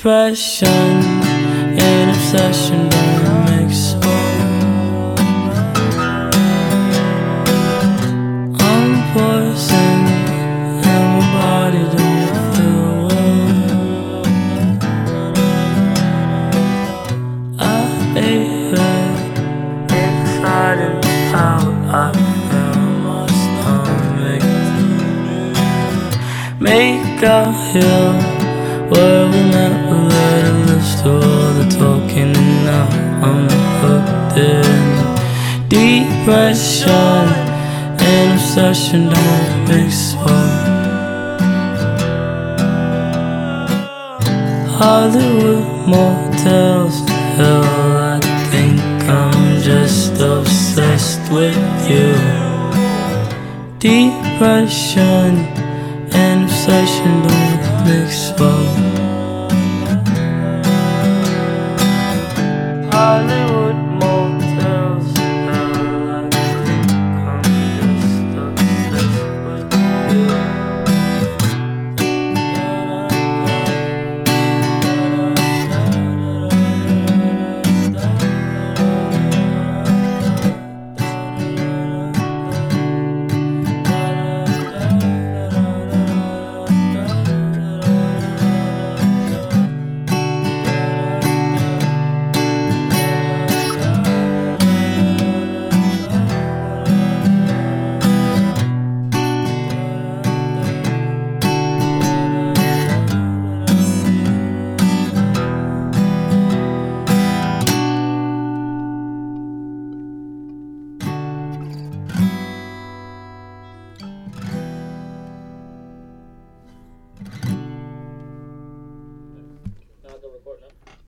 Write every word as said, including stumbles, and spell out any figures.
Depression and obsession don't mix well. I'm poison and my body don't feel well. I ate it inside and out. I feel my stomach. Make out here where we met, we read a list of all the talking, and now I'm hooked in. Depression and obsession don't mix well. Hollywood motels, hell, I think I'm just obsessed with you. Depression and obsession don't mix well. Hollywood motels, hell, I think I'm just obsessed with you. Now go record now.